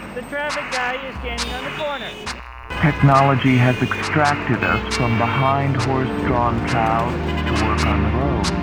The traffic guy is standing on the corner. Technology has extracted us from behind horse-drawn plows to work on the road.